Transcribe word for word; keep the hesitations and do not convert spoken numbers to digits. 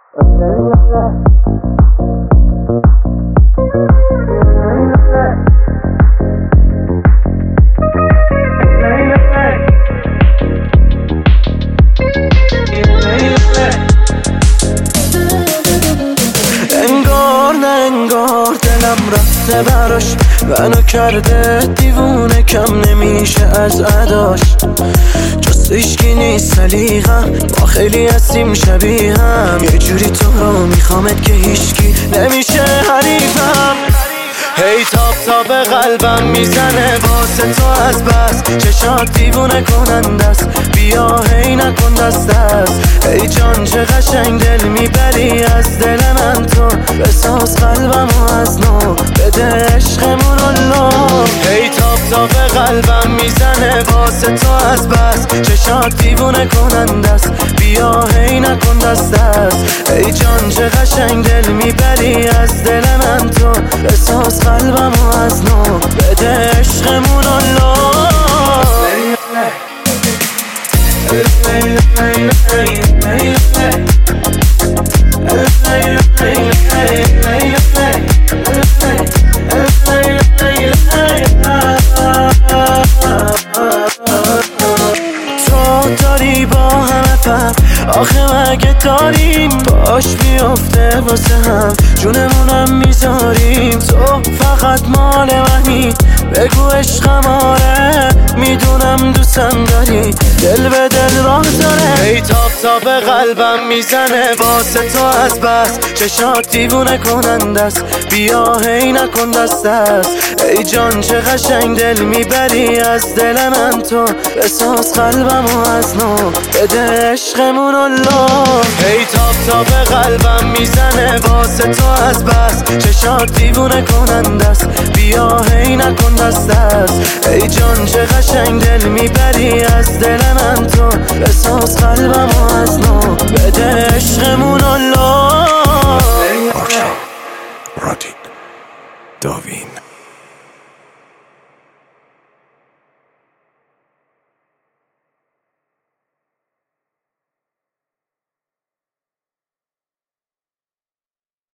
انگار نه انگار دلم رفته براش، منو کرده دیوونه، کم نمیشه از عداش. جز عشقی نیست سلیقم، ما خیلی هستیم شبیه هم. یه جوری تو رو میخوامت که هیچکی نمیشه حریفم. هی تاب تاب قلبم میزنه واسه تو از بس، چشات دیوونه کننده است، بیا هی نکن دست دست. ای جان چه قشنگ دل میبری از دل من تو، بساز قلبمو از نو، بده عشقمون رو. هی تاب تاب قلبم میزنه واسه تو از بس، چشات دیوونه کننده است، بیا هی نکن دست دست. ای جان چه قشنگ دل میبری از دل من تو، بساز قلبمو از نو، بده عشقمون رو. تو داری با همه فرق، آخه مگه داریم باش میفته واسه هم، جونمونم میذاریم. تو فقط مال منی، بگو عشقم آره، میدونم دوستم داری، دل به دل راه داره. ای تاب تاب قلبم میزنه واسه تو از بس، چشات دیوونه کننده است، بیا هی نکن دست دست. ای جان چه قشنگ دل میبری از دل من تو، بساز قلبمو از نو، بده عشقمون رو. ای تاب تاب قلبم میزنه واسه تو از بس، چشات دیوونه کننده است، بیا هی نکن دست دست. ای جان چه قشنگ دل میبری از دل من تو، بساز قلبمو از نو، بده عشقمون